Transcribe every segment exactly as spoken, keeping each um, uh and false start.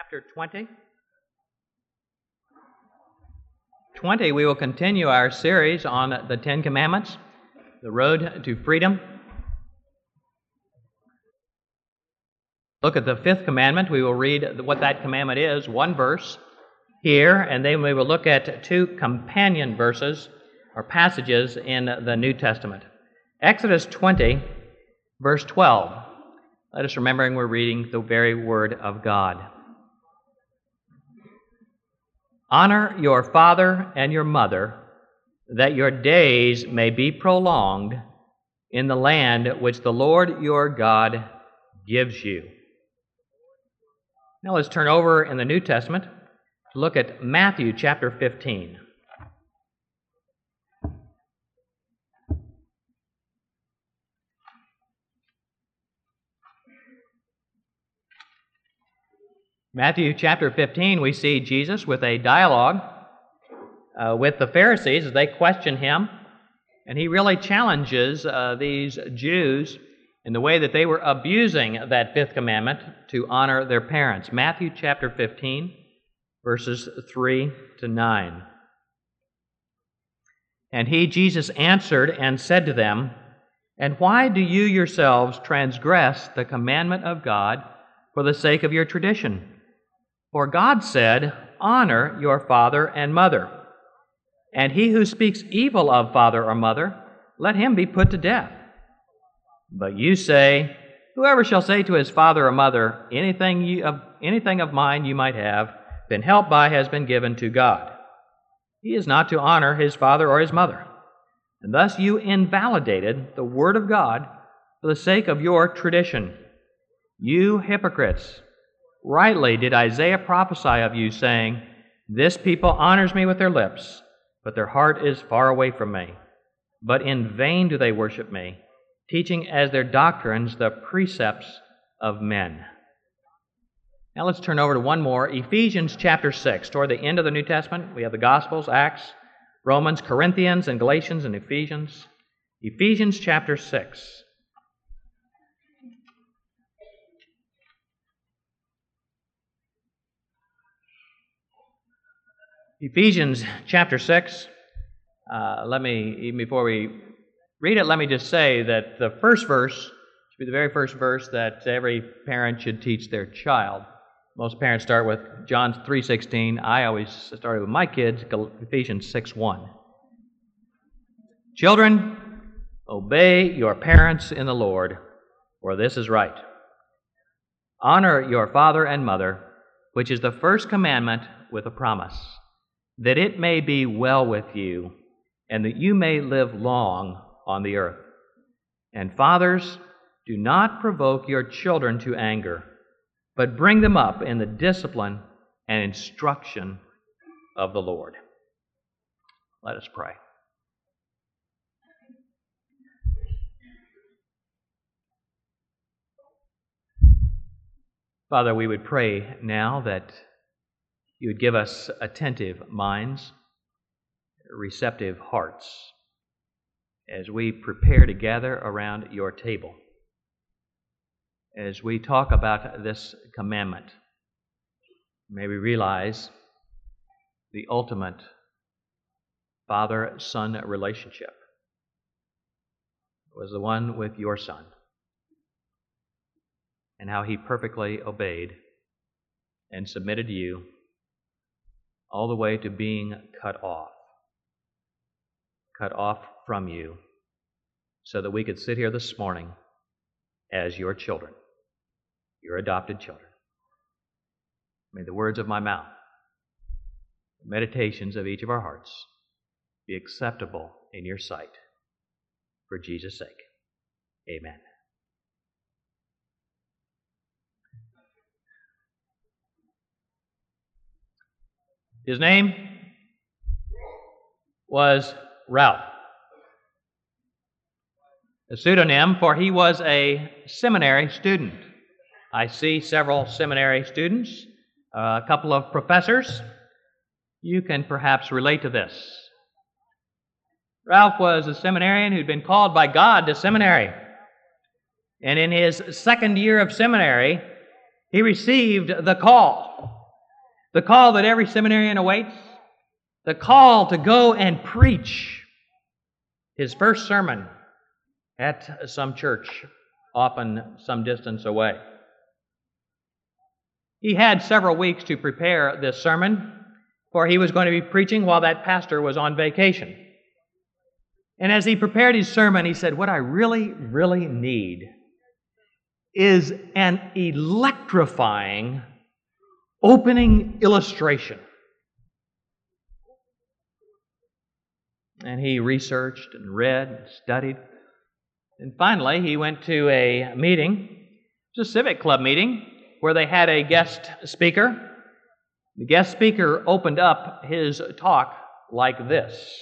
chapter twenty. twenty, we will continue our series on the Ten Commandments, the road to freedom. Look at the fifth commandment. We will read what that commandment is, one verse here, and then we will look at two companion verses or passages in the New Testament. Exodus twenty, verse twelve. Let us remembering we're reading the very Word of God. Honor your father and your mother, that your days may be prolonged in the land which the Lord your God gives you. Now let's turn over in the New Testament to look at Matthew chapter fifteen. Matthew chapter fifteen, we see Jesus with a dialogue uh, with the Pharisees as they question him, and he really challenges uh, these Jews in the way that they were abusing that fifth commandment to honor their parents. Matthew chapter fifteen, verses three to nine. And he, Jesus, answered and said to them, "And why do you yourselves transgress the commandment of God for the sake of your tradition? For God said, 'Honor your father and mother,' and he who speaks evil of father or mother, let him be put to death. But you say, 'Whoever shall say to his father or mother, anything, you, of, anything of mine you might have been helped by has been given to God,' he is not to honor his father or his mother. And thus you invalidated the word of God for the sake of your tradition. You hypocrites! Rightly did Isaiah prophesy of you, saying, 'This people honors me with their lips, but their heart is far away from me. But in vain do they worship me, teaching as their doctrines the precepts of men.'" Now let's turn over to one more, Ephesians chapter six. Toward the end of the New Testament, we have the Gospels, Acts, Romans, Corinthians, and Galatians, and Ephesians. Ephesians chapter six. Ephesians chapter six, uh, let me, even before we read it, let me just say that the first verse should be the very first verse that every parent should teach their child. Most parents start with John three sixteen. I always started with my kids, Ephesians six one. "Children, obey your parents in the Lord, for this is right. Honor your father and mother, which is the first commandment with a promise, that it may be well with you, and that you may live long on the earth. And fathers, do not provoke your children to anger, but bring them up in the discipline and instruction of the Lord." Let us pray. Father, we would pray now that you would give us attentive minds, receptive hearts, as we prepare to gather around your table, as we talk about this commandment. May we realize the ultimate father-son relationship was the one with your Son, and how he perfectly obeyed and submitted to you all the way to being cut off, cut off from you, so that we could sit here this morning as your children, your adopted children. May the words of my mouth, the meditations of each of our hearts be acceptable in your sight. For Jesus' sake, amen. His name was Ralph, a pseudonym, for he was a seminary student. I see several seminary students, a couple of professors. You can perhaps relate to this. Ralph was a seminarian who'd been called by God to seminary. And in his second year of seminary, he received the call The call that every seminarian awaits, the call to go and preach. His first sermon at some church, often some distance away. He had several weeks to prepare this sermon, for he was going to be preaching while that pastor was on vacation. And as he prepared his sermon, he said, what I really, really need is an electrifying opening illustration. And he researched and read and studied. And finally, he went to a meeting. It was a civic club meeting where they had a guest speaker. The guest speaker opened up his talk like this.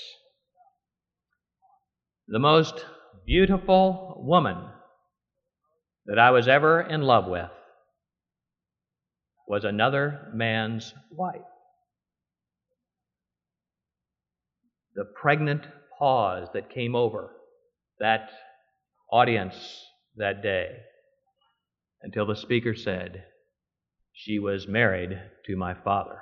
The most beautiful woman that I was ever in love with was another man's wife. The pregnant pause that came over that audience that day until the speaker said, she was married to my father.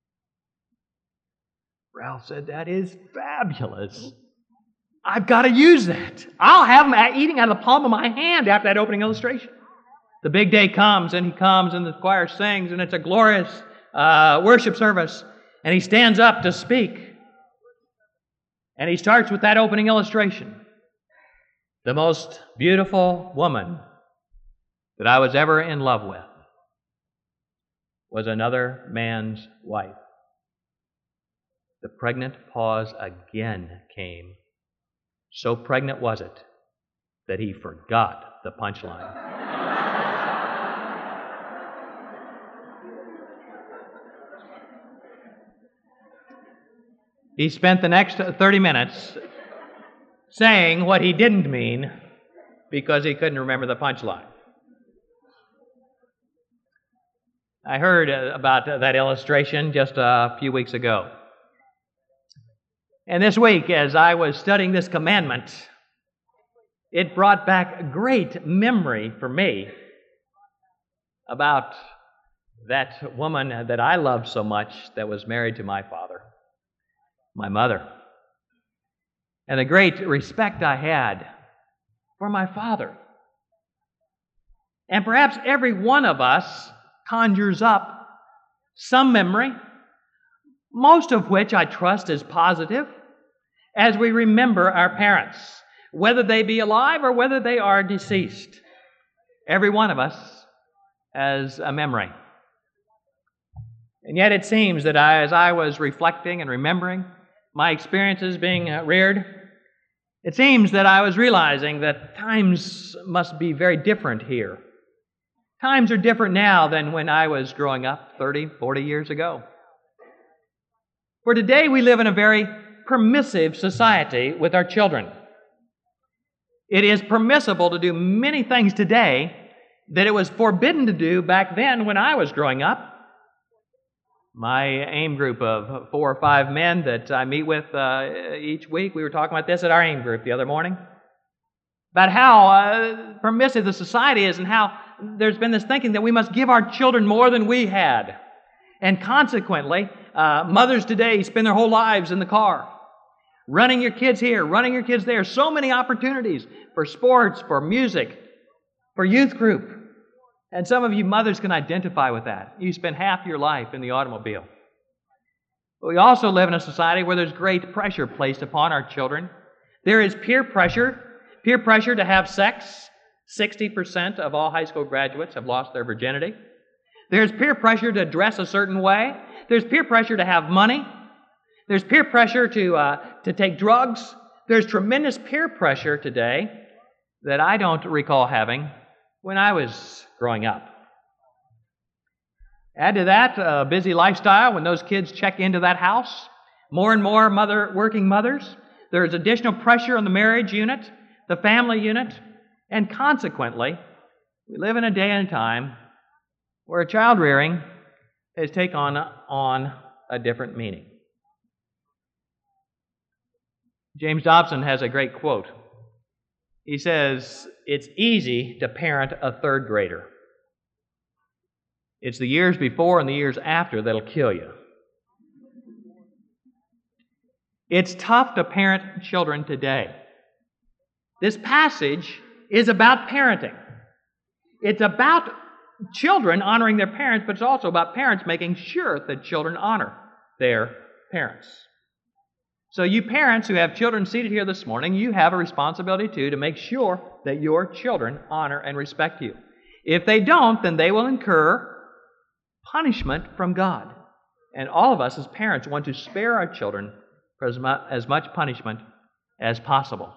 Ralph said, that is fabulous. I've got to use that. I'll have him eating out of the palm of my hand after that opening illustration. The big day comes, and he comes, and the choir sings, and it's a glorious uh, worship service. And he stands up to speak. And he starts with that opening illustration. The most beautiful woman that I was ever in love with was another man's wife. The pregnant pause again came. So pregnant was it that he forgot the punchline. He spent the next thirty minutes saying what he didn't mean because he couldn't remember the punchline. I heard about that illustration just a few weeks ago. And this week, as I was studying this commandment, it brought back great memory for me about that woman that I loved so much that was married to my father, my mother, and the great respect I had for my father. And perhaps every one of us conjures up some memory, most of which I trust is positive, as we remember our parents, whether they be alive or whether they are deceased. Every one of us has a memory. And yet it seems that I, as I was reflecting and remembering my experiences being uh, reared, it seems that I was realizing that times must be very different here. Times are different now than when I was growing up thirty, forty years ago. For today we live in a very permissive society with our children. It is permissible to do many things today that it was forbidden to do back then when I was growing up. My AIM group of four or five men that I meet with uh, each week, we were talking about this at our AIM group the other morning, about how uh, permissive the society is and how there's been this thinking that we must give our children more than we had. And consequently, uh, mothers today spend their whole lives in the car, running your kids here, running your kids there. So many opportunities for sports, for music, for youth group. And some of you mothers can identify with that. You spend half your life in the automobile. But we also live in a society where there's great pressure placed upon our children. There is peer pressure, peer pressure to have sex. sixty percent of all high school graduates have lost their virginity. There's peer pressure to dress a certain way. There's peer pressure to have money. There's peer pressure to, uh, to take drugs. There's tremendous peer pressure today that I don't recall having when I was growing up. Add to that a busy lifestyle when those kids check into that house. More and more mother, working mothers. There's additional pressure on the marriage unit, the family unit, and consequently, we live in a day and time where child rearing has taken on, on a different meaning. James Dobson has a great quote. He says, "It's easy to parent a third grader. It's the years before and the years after that'll kill you. It's tough to parent children today. This passage is about parenting. It's about children honoring their parents, but it's also about parents making sure that children honor their parents. So you parents who have children seated here this morning, you have a responsibility too to make sure that your children honor and respect you. If they don't, then they will incur punishment from God. And all of us as parents want to spare our children for as much, as much punishment as possible.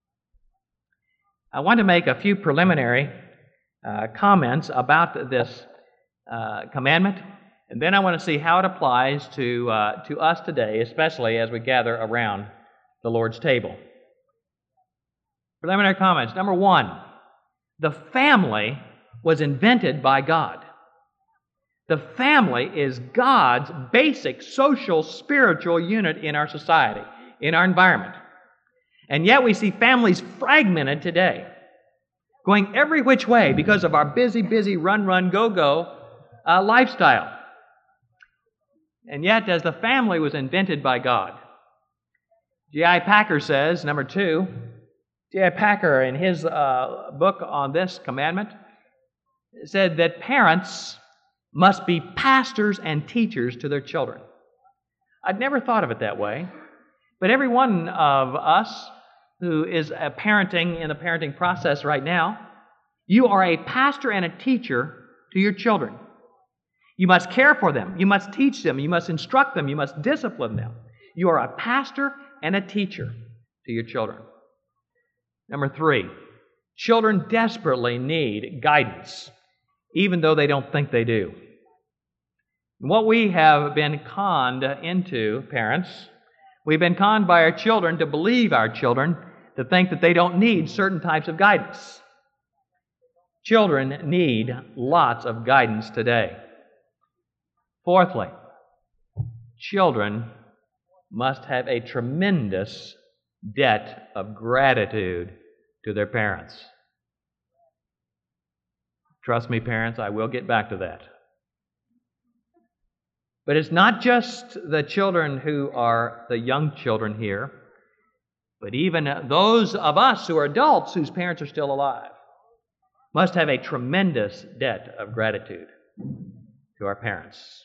I want to make a few preliminary uh, comments about this uh, commandment, and then I want to see how it applies to, uh, to us today, especially as we gather around the Lord's table. Preliminary comments. Number one, the family was invented by God. The family is God's basic social, spiritual unit in our society, in our environment. And yet we see families fragmented today, going every which way because of our busy, busy, run, run, go, go uh, lifestyle. And yet, as the family was invented by God, J I Packer says, number two, J I Packer in his uh, book on this commandment said that parents must be pastors and teachers to their children. I'd never thought of it that way, but every one of us who is a parenting in the parenting process right now, you are a pastor and a teacher to your children. You must care for them. You must teach them. You must instruct them. You must discipline them. You are a pastor and a teacher to your children. Number three, children desperately need guidance, even though they don't think they do. What we have been conned into, parents, we've been conned by our children to believe our children to think that they don't need certain types of guidance. Children need lots of guidance today. Fourthly, children must have a tremendous debt of gratitude to their parents. Trust me, parents, I will get back to that. But it's not just the children who are the young children here, but even those of us who are adults whose parents are still alive must have a tremendous debt of gratitude to our parents.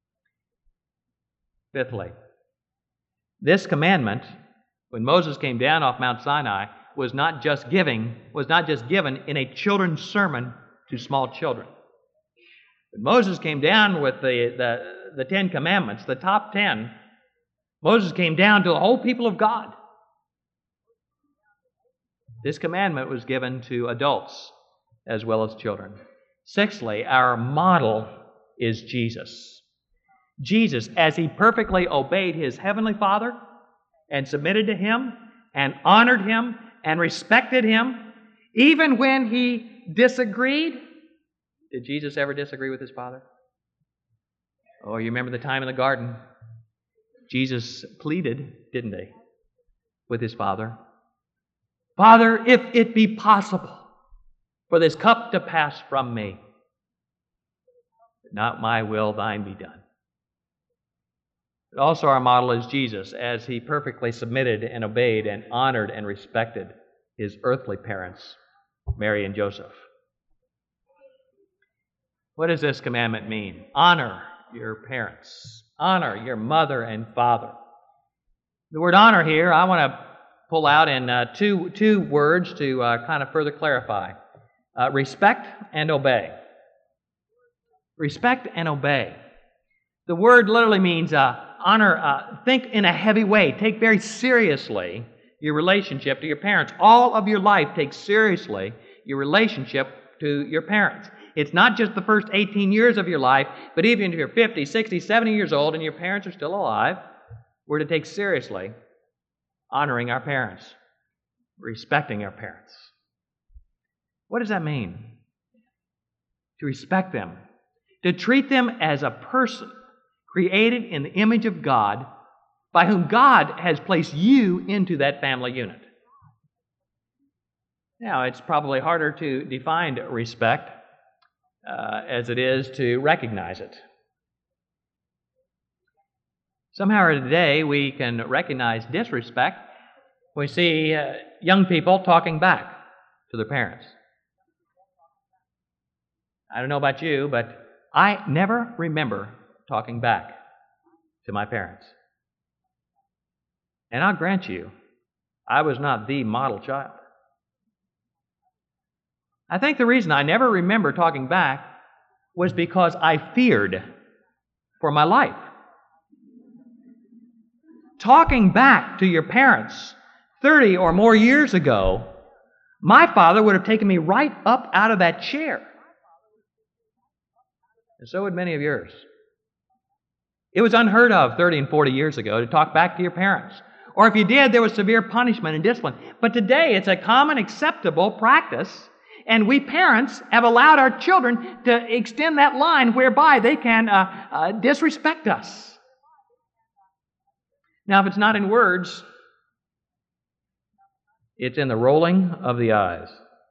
Fifthly, this commandment, when Moses came down off Mount Sinai, was not just giving, was not just given in a children's sermon to small children. When Moses came down with the, the, the Ten Commandments, the top ten, Moses came down to the whole people of God. This commandment was given to adults as well as children. Sixthly, our model is Jesus. Jesus, as he perfectly obeyed his heavenly Father and submitted to him and honored him and respected him, even when he disagreed. Did Jesus ever disagree with his Father? Oh, you remember the time in the garden? Jesus pleaded, didn't he, with his Father? Father, if it be possible for this cup to pass from me, but not my will, thine be done. But also our model is Jesus, as he perfectly submitted and obeyed and honored and respected his earthly parents, Mary and Joseph. What does this commandment mean? Honor your parents. Honor your mother and father. The word honor here, I want to pull out in uh, two, two words to uh, kind of further clarify. Uh, respect and obey. Respect and obey. The word literally means uh, honor, uh, think in a heavy way. Take very seriously your relationship to your parents. All of your life, take seriously your relationship to your parents. It's not just the first eighteen years of your life, but even if you're fifty, sixty, seventy years old and your parents are still alive, we're to take seriously honoring our parents, respecting our parents. What does that mean? To respect them, to treat them as a person created in the image of God, by whom God has placed you into that family unit. Now, it's probably harder to define respect uh, as it is to recognize it. Somehow or today, we can recognize disrespect. We see uh, young people talking back to their parents. I don't know about you, but I never remember talking back to my parents. And I'll grant you, I was not the model child. I think the reason I never remember talking back was because I feared for my life. Talking back to your parents thirty or more years ago, my father would have taken me right up out of that chair. And so would many of yours. It was unheard of thirty and forty years ago to talk back to your parents. Or if you did, there was severe punishment and discipline. But today, it's a common, acceptable practice, and we parents have allowed our children to extend that line whereby they can uh, uh, disrespect us. Now, if it's not in words, it's in the rolling of the eyes.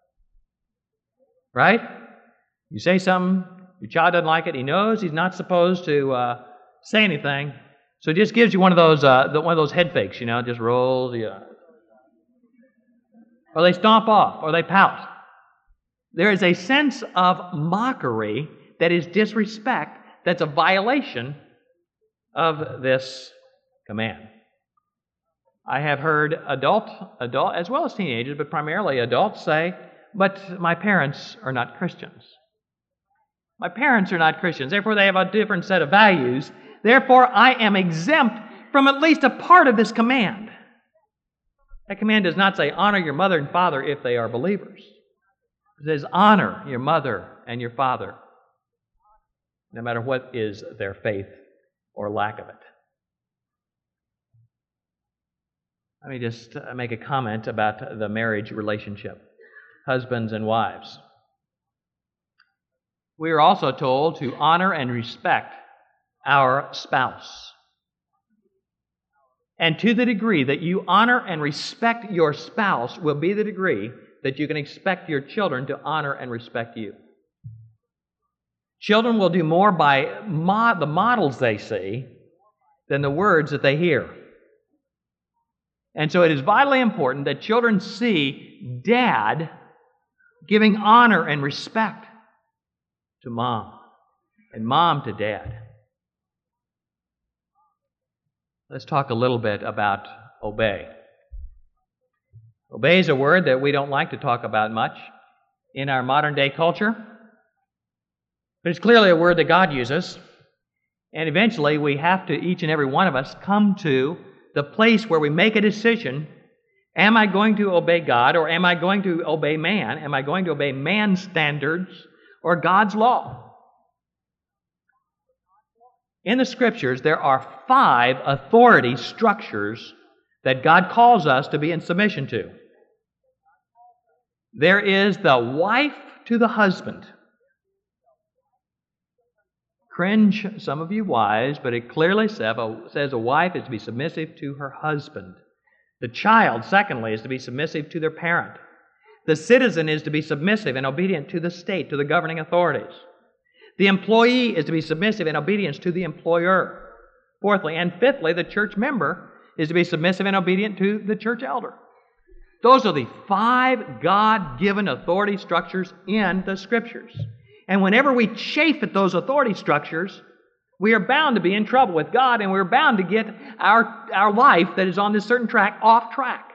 Right? You say something, your child doesn't like it, he knows he's not supposed to uh, say anything, so it just gives you one of those uh, the, one of those head fakes, you know, just rolls the eyes. Or they stomp off, or they pout. There is a sense of mockery that is disrespect, that's a violation of this command. I have heard adult, adult as well as teenagers, but primarily adults say, but my parents are not Christians. My parents are not Christians, therefore they have a different set of values. Therefore, I am exempt from at least a part of this command. That command does not say, honor your mother and father if they are believers. It says, honor your mother and your father, no matter what is their faith or lack of it. Let me just make a comment about the marriage relationship, husbands and wives. We are also told to honor and respect our spouse. And to the degree that you honor and respect your spouse will be the degree that you can expect your children to honor and respect you. Children will do more by mo- the models they see than the words that they hear. And so it is vitally important that children see dad giving honor and respect to mom and mom to dad. Let's talk a little bit about obey. Obey is a word that we don't like to talk about much in our modern day culture, but it's clearly a word that God uses. And eventually we have to, each and every one of us, come to the place where we make a decision. Am I going to obey God, or am I going to obey man? Am I going to obey man's standards or God's law? In the Scriptures, there are five authority structures that God calls us to be in submission to. There is the wife to the husband. Cringe, some of you wives, but it clearly says a wife is to be submissive to her husband. The child, secondly, is to be submissive to their parent. The citizen is to be submissive and obedient to the state, to the governing authorities. The employee is to be submissive in obedience to the employer. Fourthly, and fifthly, the church member is to be submissive and obedient to the church elder. Those are the five God-given authority structures in the Scriptures. And whenever we chafe at those authority structures, we are bound to be in trouble with God, and we're bound to get our, our life that is on this certain track off track.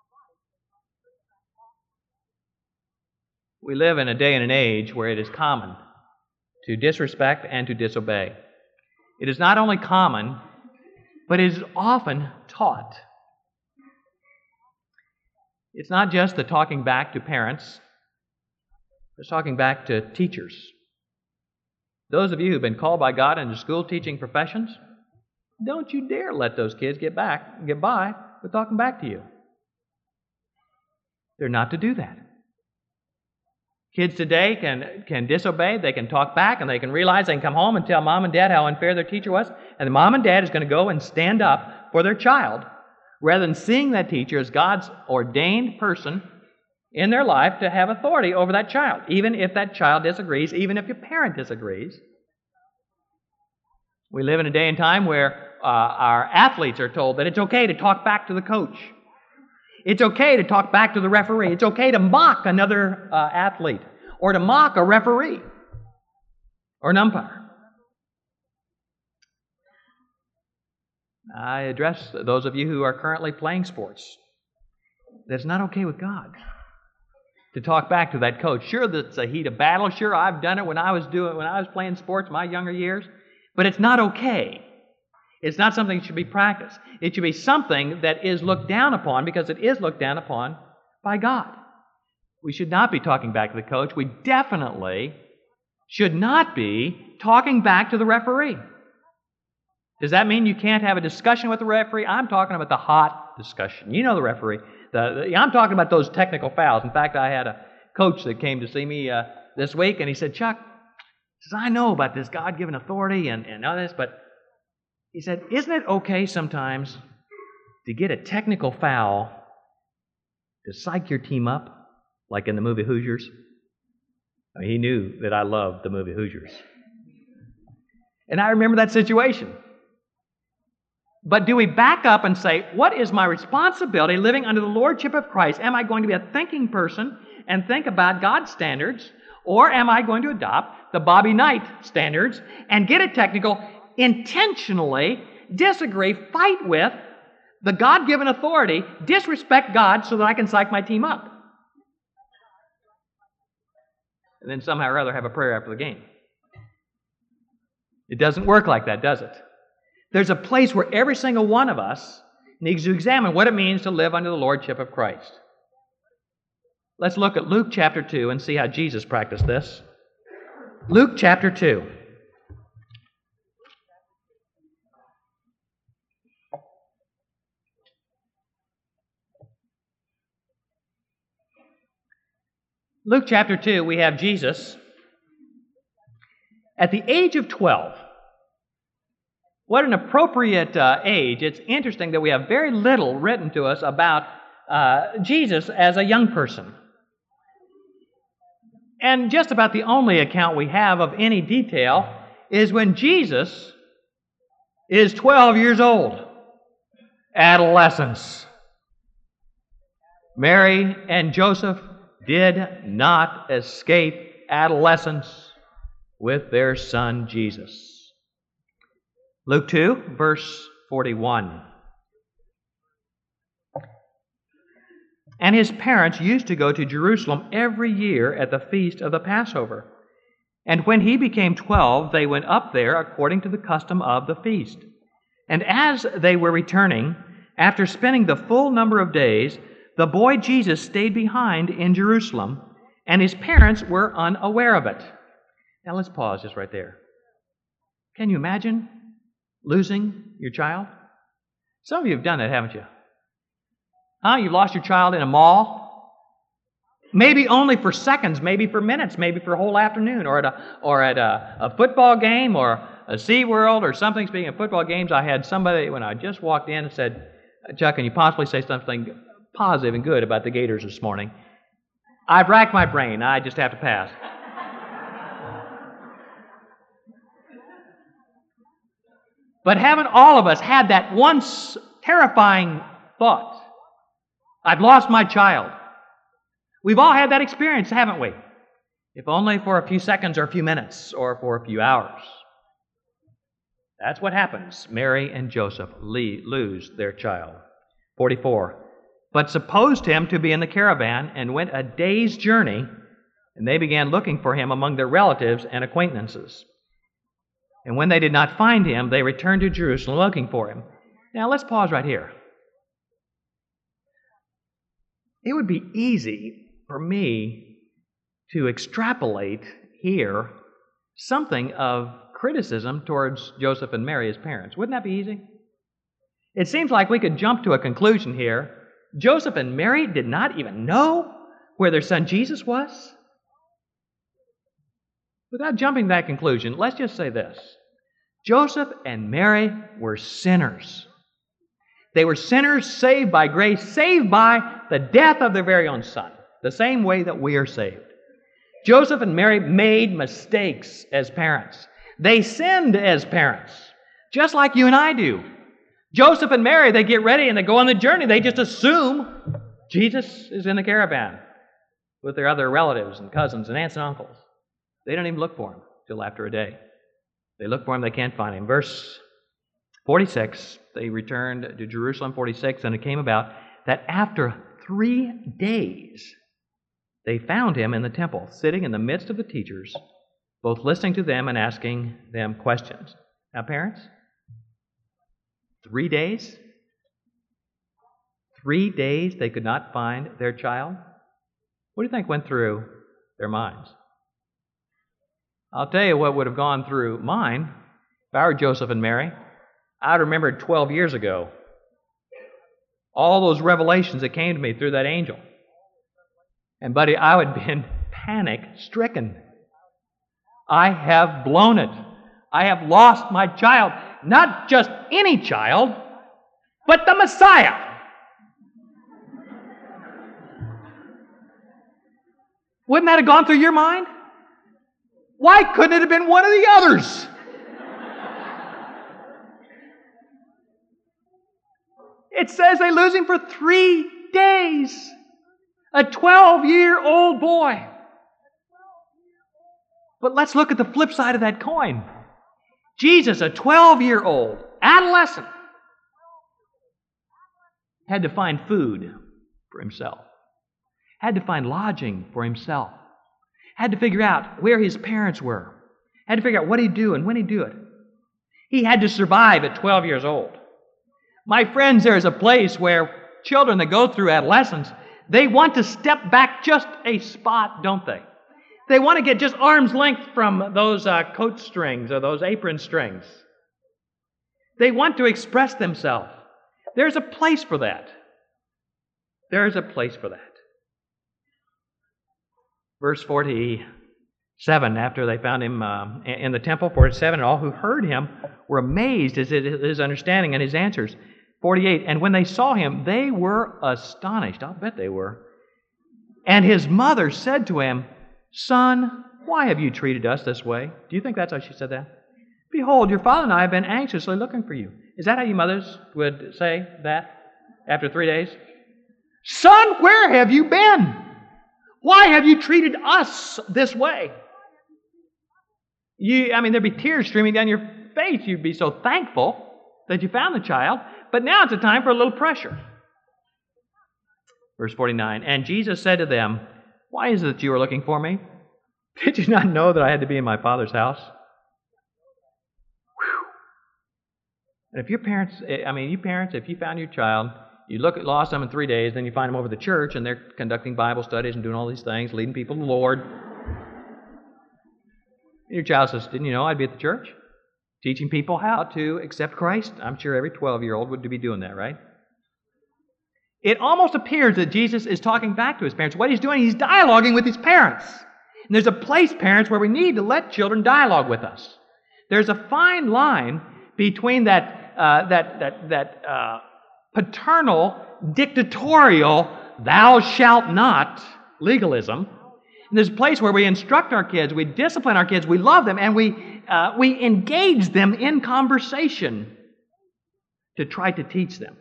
We live in a day and an age where it is common to disrespect and to disobey. It is not only common, but it is often taught. It's not just the talking back to parents. It's talking back to teachers. Those of you who've been called by God into school teaching professions, don't you dare let those kids get back, get by with talking back to you. They're not to do that. Kids today can, can disobey, they can talk back, and they can realize they can come home and tell mom and dad how unfair their teacher was, and the mom and dad is going to go and stand up for their child, rather than seeing that teacher as God's ordained person in their life to have authority over that child, even if that child disagrees, even if your parent disagrees. We live in a day and time where uh, our athletes are told that it's okay to talk back to the coach. It's okay to talk back to the referee. It's okay to mock another uh, athlete or to mock a referee or an umpire. I address those of you who are currently playing sports. That's not okay with God to talk back to that coach. Sure, that's a heat of battle. Sure, I've done it when I was doing when I was playing sports in my younger years. But it's not okay. It's not something that should be practiced. It should be something that is looked down upon because it is looked down upon by God. We should not be talking back to the coach. We definitely should not be talking back to the referee. Does that mean you can't have a discussion with the referee? I'm talking about the hot discussion. You know the referee. The, the, I'm talking about those technical fouls. In fact, I had a coach that came to see me uh, this week, and he said, Chuck, he says, I know about this God-given authority and, and all this, but he said, isn't it okay sometimes to get a technical foul to psych your team up, like in the movie Hoosiers? I mean, he knew that I loved the movie Hoosiers. And I remember that situation. But do we back up and say, what is my responsibility living under the lordship of Christ? Am I going to be a thinking person and think about God's standards? Or am I going to adopt the Bobby Knight standards and get it technical, intentionally disagree, fight with the God-given authority, disrespect God so that I can psych my team up? And then somehow or other have a prayer after the game. It doesn't work like that, does it? There's a place where every single one of us needs to examine what it means to live under the lordship of Christ. Let's look at Luke chapter two and see how Jesus practiced this. Luke chapter two. Luke chapter two, we have Jesus at the age of twelve. What an appropriate uh, age. It's interesting that we have very little written to us about uh, Jesus as a young person. And just about the only account we have of any detail is when Jesus is twelve years old. Adolescence. Mary and Joseph did not escape adolescence with their son Jesus. Luke two, verse forty-one. And his parents used to go to Jerusalem every year at the feast of the Passover. And when he became twelve, they went up there according to the custom of the feast. And as they were returning, after spending the full number of days, the boy Jesus stayed behind in Jerusalem, and his parents were unaware of it. Now let's pause just right there. Can you imagine losing your child? Some of you have done that, haven't you? Huh? You've lost your child in a mall? Maybe only for seconds, maybe for minutes, maybe for a whole afternoon, or at a or at a, a football game or a SeaWorld or something. Speaking of football games, I had somebody when I just walked in and said, Chuck, can you possibly say something positive and good about the Gators this morning? I've racked my brain. I just have to pass. But haven't all of us had that once terrifying thought? I've lost my child. We've all had that experience, haven't we? If only for a few seconds or a few minutes or for a few hours. That's what happens. Mary and Joseph lose their child. forty-four. But supposed him to be in the caravan and went a day's journey, and they began looking for him among their relatives and acquaintances. And when they did not find him, they returned to Jerusalem looking for him. Now let's pause right here. It would be easy for me to extrapolate here something of criticism towards Joseph and Mary as parents. Wouldn't that be easy? It seems like we could jump to a conclusion here. Joseph and Mary did not even know where their son Jesus was. Without jumping to that conclusion, let's just say this. Joseph and Mary were sinners. They were sinners saved by grace, saved by the death of their very own son. the same way that we are saved. Joseph and Mary made mistakes as parents. They sinned as parents, just like you and I do. Joseph and Mary, they get ready and they go on the journey. They just assume Jesus is in the caravan with their other relatives and cousins and aunts and uncles. They don't even look for him till after a day. They look for him, they can't find him. Verse forty-six, they returned to Jerusalem, forty-six, and it came about that after three days they found him in the temple, sitting in the midst of the teachers, both listening to them and asking them questions. Now, parents, three days? Three days they could not find their child? What do you think went through their minds? I'll tell you what would have gone through mine. If I were Joseph and Mary, I would remember twelve years ago all those revelations that came to me through that angel. And buddy, I would have been panic-stricken. I have blown it. I have lost my child. Not just any child, but the Messiah. Wouldn't that have gone through your mind? Why couldn't it have been one of the others? It says they lose him for three days. A twelve-year-old boy. But let's look at the flip side of that coin. Jesus, a twelve-year-old adolescent, had to find food for himself, had to find lodging for himself, had to figure out where his parents were, had to figure out what he'd do and when he'd do it. He had to survive at twelve years old. My friends, there is a place where children that go through adolescence, they want to step back just a spot, don't they? They want to get just arm's length from those uh, coat strings or those apron strings. They want to express themselves. There's a place for that. There's a place for that. Verse forty-seven, after they found him uh, in the temple, forty-seven, and all who heard him were amazed at his understanding and his answers. forty-eight, and when they saw him, they were astonished. I'll bet they were. And his mother said to him, Son, why have you treated us this way? Do you think that's how she said that? Behold, your father and I have been anxiously looking for you. Is that how you mothers would say that after three days? Son, where have you been? Why have you treated us this way? You, I mean, there'd be tears streaming down your face. You'd be so thankful that you found the child. But now it's a time for a little pressure. Verse forty-nine, and Jesus said to them, Why is it that you are looking for me? Did you not know that I had to be in my Father's house? Whew. And if your parents, I mean, you parents, if you found your child, you look at lost them in three days, then you find them over at the church, and they're conducting Bible studies and doing all these things, leading people to the Lord. Your child says, Didn't you know I'd be at the church? Teaching people how to accept Christ. I'm sure every twelve-year-old would be doing that, right? It almost appears that Jesus is talking back to his parents. What he's doing, he's dialoguing with his parents. And there's a place, parents, where we need to let children dialogue with us. There's a fine line between that uh, that that that uh, paternal, dictatorial, thou shalt not legalism. And there's a place where we instruct our kids, we discipline our kids, we love them, and we uh, we engage them in conversation to try to teach them.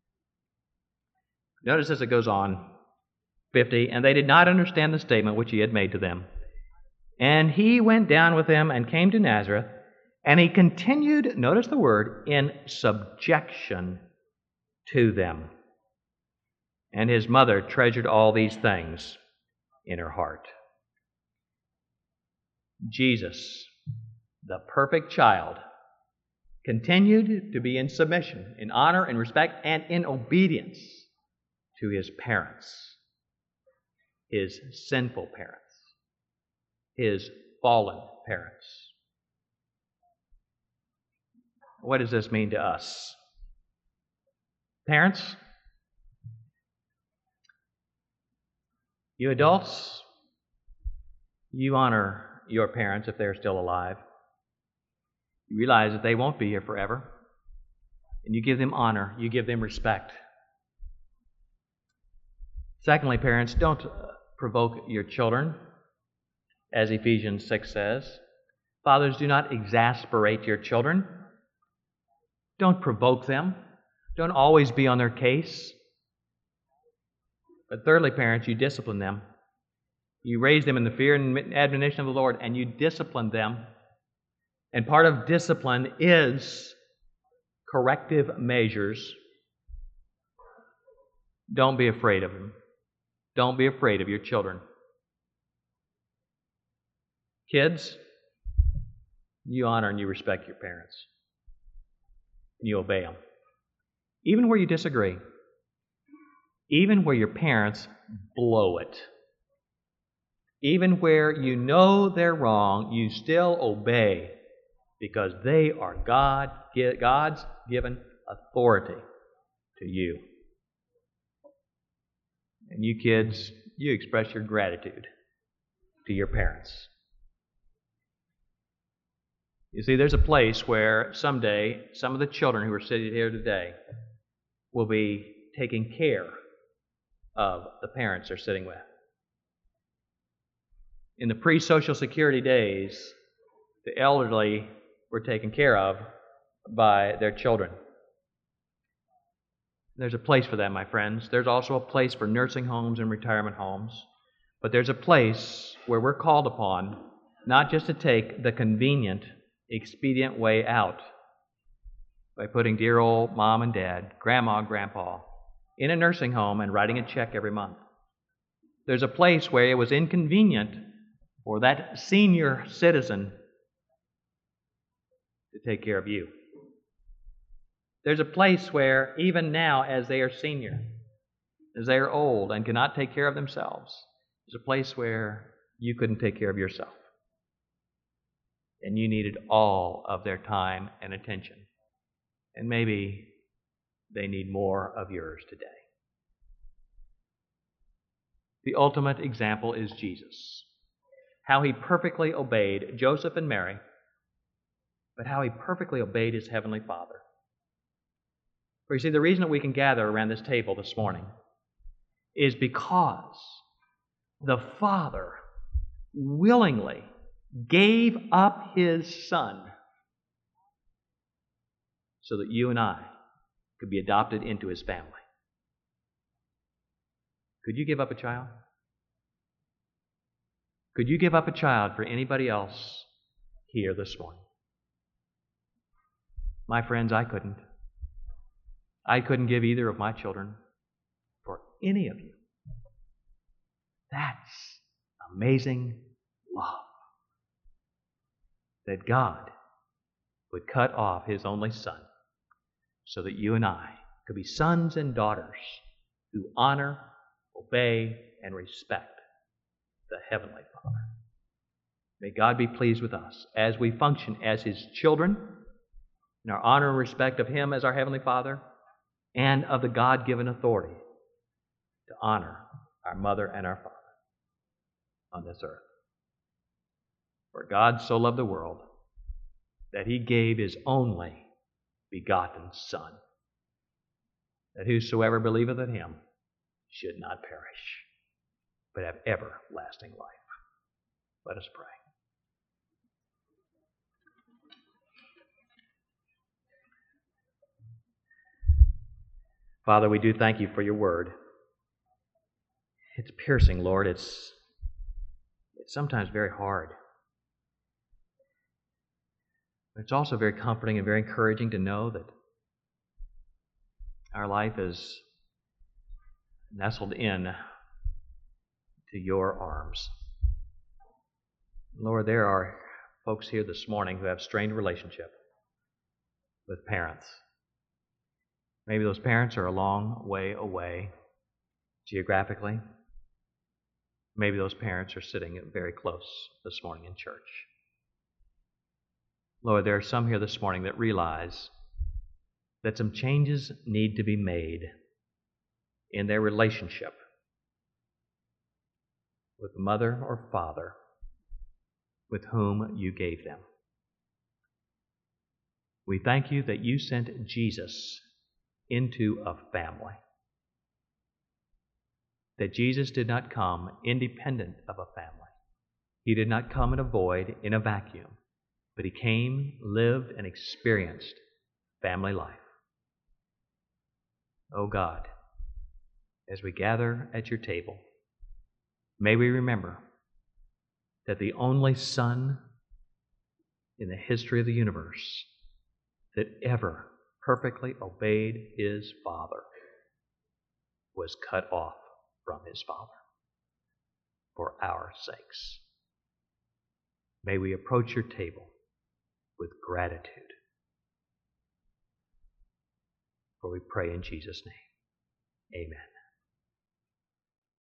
Notice as it goes on, fifty, and they did not understand the statement which he had made to them. And he went down with them and came to Nazareth, and he continued, notice the word, in subjection to them. And his mother treasured all these things in her heart. Jesus, the perfect child, continued to be in submission, in honor, in respect, and in obedience to his parents, his sinful parents, his fallen parents. What does this mean to us? Parents, you adults, you honor your parents if they're still alive. You realize that they won't be here forever. And you give them honor, you give them respect. Secondly, parents, don't provoke your children, as Ephesians six says. Fathers, do not exasperate your children. Don't provoke them. Don't always be on their case. But thirdly, parents, you discipline them. You raise them in the fear and admonition of the Lord, and you discipline them. And part of discipline is corrective measures. Don't be afraid of them. Don't be afraid of your children. Kids, you honor and you respect your parents. You obey them. Even where you disagree. Even where your parents blow it. Even where you know they're wrong, you still obey because they are God, God's given authority to you. And you kids, you express your gratitude to your parents. You see, there's a place where someday some of the children who are sitting here today will be taking care of the parents they're sitting with. In the pre-Social Security days, the elderly were taken care of by their children. There's a place for that, my friends. There's also a place for nursing homes and retirement homes. But there's a place where we're called upon not just to take the convenient, expedient way out by putting dear old mom and dad, grandma and grandpa in a nursing home and writing a check every month. There's a place where it was inconvenient for that senior citizen to take care of you. There's a place where even now, as they are senior, as they are old and cannot take care of themselves, there's a place where you couldn't take care of yourself. And you needed all of their time and attention. And maybe they need more of yours today. The ultimate example is Jesus. How he perfectly obeyed Joseph and Mary, but how he perfectly obeyed his heavenly Father. For you see, the reason that we can gather around this table this morning is because the Father willingly gave up his Son so that you and I could be adopted into his family. Could you give up a child? Could you give up a child for anybody else here this morning? My friends, I couldn't. I couldn't give either of my children for any of you. That's amazing love. That God would cut off his only Son so that you and I could be sons and daughters who honor, obey, and respect the Heavenly Father. May God be pleased with us as we function as his children in our honor and respect of him as our Heavenly Father and of the God-given authority to honor our mother and our father on this earth. For God so loved the world that he gave his only begotten Son, that whosoever believeth in him should not perish, but have everlasting life. Let us pray. Father, we do thank you for your word. It's piercing, Lord. It's, it's sometimes very hard. It's also very comforting and very encouraging to know that our life is nestled in to your arms. Lord, there are folks here this morning who have strained relationship with parents. Maybe those parents are a long way away geographically. Maybe those parents are sitting very close this morning in church. Lord, there are some here this morning that realize that some changes need to be made in their relationship with mother or father with whom you gave them. We thank you that you sent Jesus into a family, that Jesus did not come independent of a family. He did not come in a void, in a vacuum, but he came, lived, and experienced family life. Oh God, as we gather at your table, may we remember that the only Son in the history of the universe that ever perfectly obeyed his Father was cut off from his Father for our sakes. May we approach your table with gratitude. For we pray in Jesus' name. Amen.